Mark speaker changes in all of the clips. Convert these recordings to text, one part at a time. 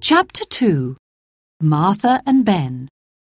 Speaker 1: Chapter 2. Martha and Ben.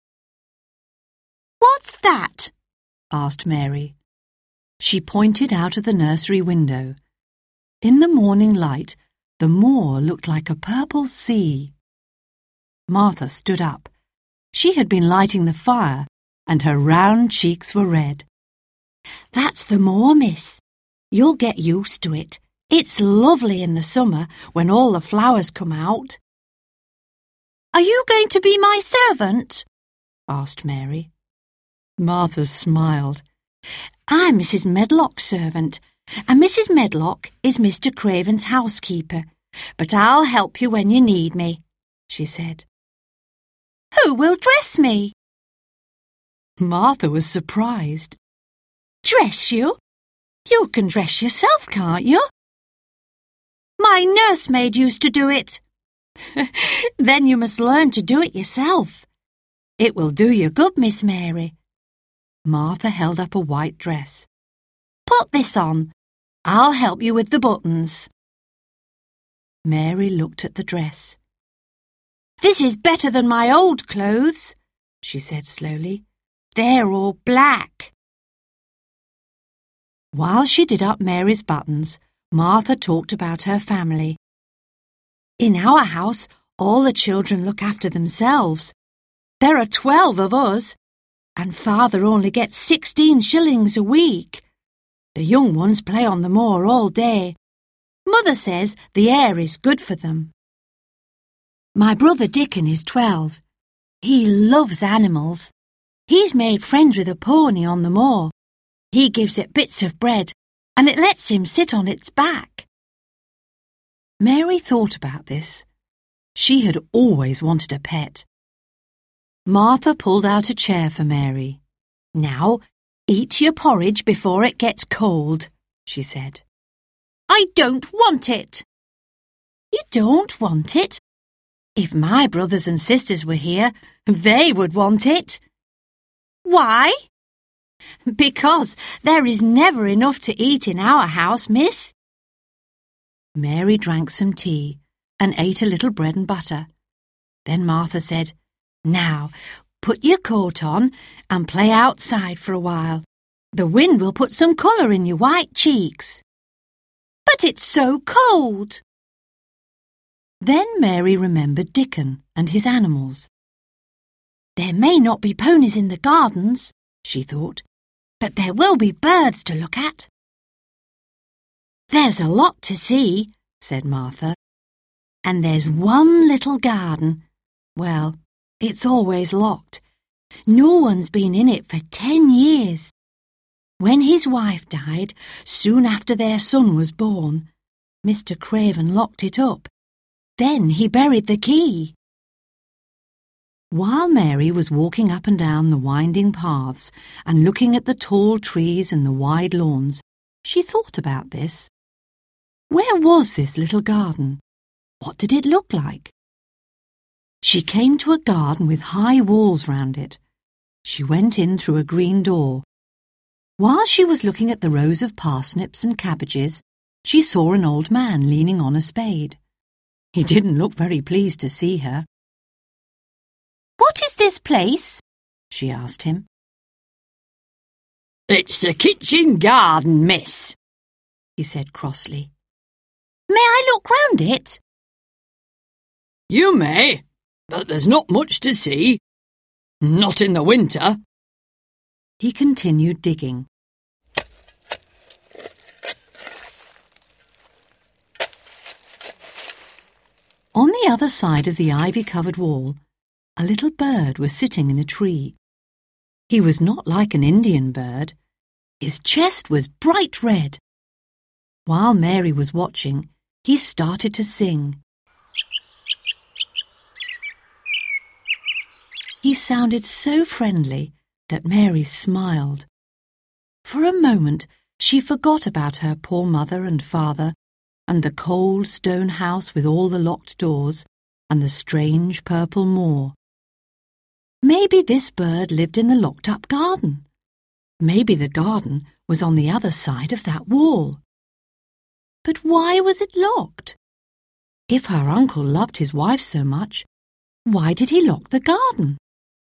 Speaker 2: "What's that?"
Speaker 1: asked Mary. She pointed out of the nursery window. In the morning light, the moor looked like a purple sea. Martha stood up. She had been lighting the fire, and her round cheeks were red.
Speaker 2: "That's the moor, miss. You'll get used to it. It's lovely in the summer when all the flowers come out." "Are you going to be my servant?" asked Mary.
Speaker 1: Martha smiled.
Speaker 2: "I'm Mrs. Medlock's servant, and Mrs. Medlock is Mr. Craven's housekeeper, but I'll help you when you need me," she said. "Who will dress me?"
Speaker 1: Martha was surprised.
Speaker 2: "Dress you? You can dress yourself, can't you?" "My nursemaid used to do it." "Then you must learn to do it yourself. It will do you good, Miss Mary."
Speaker 1: Martha held up a white dress.
Speaker 2: "Put this on. I'll help you with the buttons."
Speaker 1: Mary looked at the dress.
Speaker 2: "This is better than my old clothes," she said slowly. "They're all black."
Speaker 1: While she did up Mary's buttons, Martha talked about her family.
Speaker 2: "In our house, all the children look after themselves. There are 12 of us, and Father only gets 16 shillings a week. The young ones play on the moor all day. Mother says the air is good for them. My brother Dickon is 12. He loves animals. He's made friends with a pony on the moor. He gives it bits of bread, and it lets him sit on its back."
Speaker 1: Mary thought about this. She had always wanted a pet. Martha pulled out a chair for Mary.
Speaker 2: "Now, eat your porridge before it gets cold," she said. "I don't want it." "You don't want it? If my brothers and sisters were here, they would want it." "Why?" "Because there is never enough to eat in our house, miss."
Speaker 1: Mary drank some tea and ate a little bread and butter. Then Martha said, "Now, put your coat on and play outside for a while. The wind will put some colour in your white cheeks."
Speaker 2: "But it's so cold."
Speaker 1: Then Mary remembered Dickon and his animals.
Speaker 2: "There may not be ponies in the gardens," she thought, "but there will be birds to look at." "There's a lot to see," said Martha. "And there's one little garden. Well, it's always locked. No one's been in it for 10 years. When his wife died, soon after their son was born, Mr. Craven locked it up. Then he buried the key."
Speaker 1: While Mary was walking up and down the winding paths and looking at the tall trees and the wide lawns, she thought about this. Where was this little garden? What did it look like? She came to a garden with high walls round it. She went in through a green door. While she was looking at the rows of parsnips and cabbages, she saw an old man leaning on a spade. He didn't look very pleased to see her.
Speaker 2: "What is this place?"
Speaker 1: she asked him.
Speaker 3: "It's the kitchen garden, miss,"
Speaker 1: he said crossly.
Speaker 2: "May I look round it?"
Speaker 3: "You may, but there's not much to see. Not in the winter."
Speaker 1: He continued digging. On the other side of the ivy-covered wall, a little bird was sitting in a tree. He was not like an Indian bird. His chest was bright red. While Mary was watching, he started to sing. He sounded so friendly that Mary smiled. For a moment, she forgot about her poor mother and father, and the cold stone house with all the locked doors, and the strange purple moor. Maybe this bird lived in the locked-up garden. Maybe the garden was on the other side of that wall. But why was it locked? If her uncle loved his wife so much, why did he lock the garden?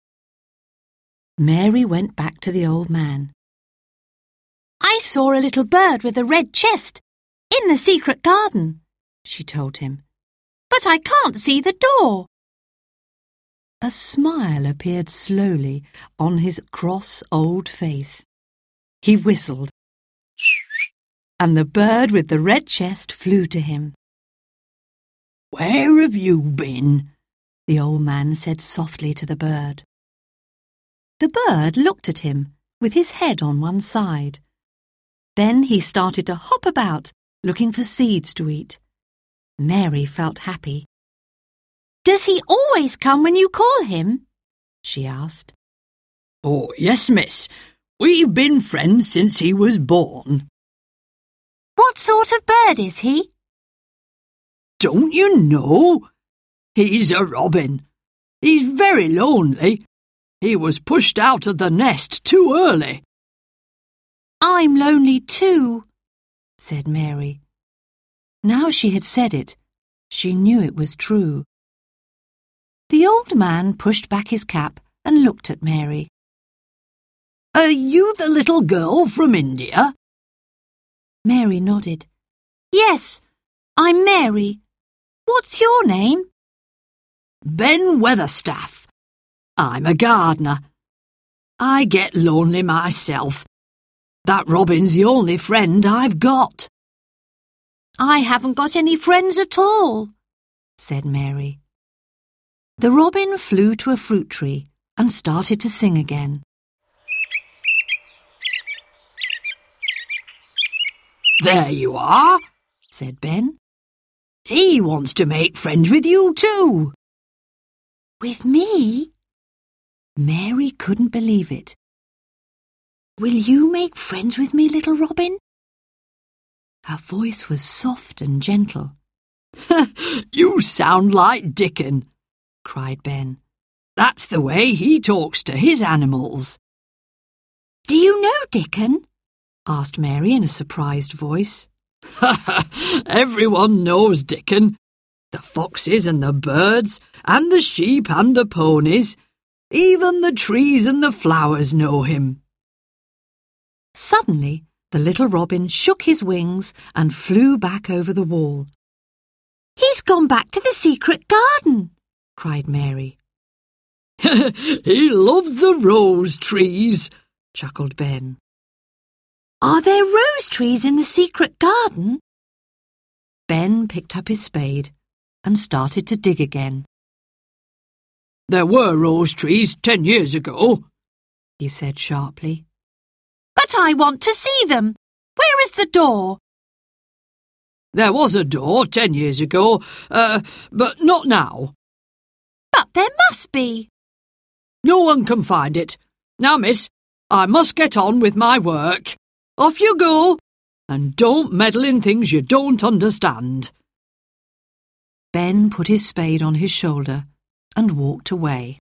Speaker 1: Mary went back to the old man.
Speaker 2: I saw a little bird with a red chest in the secret garden, she told him. But I can't see the door.
Speaker 1: A smile appeared slowly on his cross old face. He whistled, and the bird with the red chest flew to him.
Speaker 3: "Where have you been?"
Speaker 1: the old man said softly to the bird. The bird looked at him with his head on one side. Then he started to hop about, looking for seeds to eat. Mary felt happy.
Speaker 2: Does he always come when you call him?
Speaker 1: She asked.
Speaker 3: "Oh, yes, miss. We've been friends since he was born."
Speaker 2: What sort of bird is he?
Speaker 3: "Don't you know? He's a robin. He's very lonely. He was pushed out of the nest too early."
Speaker 2: I'm lonely too,
Speaker 1: said Mary. Now she had said it, she knew it was true. The old man pushed back his cap and looked at Mary.
Speaker 3: "Are you the little girl from India?"
Speaker 1: Mary nodded.
Speaker 2: Yes, I'm Mary. What's your name?
Speaker 3: "Ben Weatherstaff. I'm a gardener. I get lonely myself. That robin's the only friend I've got."
Speaker 2: I haven't got any friends at all,
Speaker 1: said Mary. The robin flew to a fruit tree and started to sing again.
Speaker 3: "There you are,"
Speaker 1: said Ben.
Speaker 3: "He wants to make friends with you too."
Speaker 2: With me?
Speaker 1: Mary couldn't believe it. Will you make friends with me, little robin? Her voice was soft and gentle.
Speaker 3: "You sound like Dickon," cried Ben. "That's the way he talks to his animals."
Speaker 2: Do you know Dickon?
Speaker 1: asked Mary in a surprised voice.
Speaker 3: "Everyone knows Dickon. The foxes and the birds and the sheep and the ponies. Even the trees and the flowers know him."
Speaker 1: Suddenly, the little robin shook his wings and flew back over the wall.
Speaker 2: He's gone back to the secret garden,
Speaker 1: cried Mary.
Speaker 3: "He loves the rose trees," chuckled Ben.
Speaker 2: Are there rose trees in the secret garden?
Speaker 1: Ben picked up his spade and started to dig again.
Speaker 3: "There were rose trees 10 years ago,"
Speaker 1: he said sharply.
Speaker 2: But I want to see them. Where is the door?
Speaker 3: "There was a door 10 years ago, but not now."
Speaker 2: But there must be.
Speaker 3: "No one can find it. Now, miss, I must get on with my work. Off you go, and don't meddle in things you don't understand."
Speaker 1: Ben put his spade on his shoulder and walked away.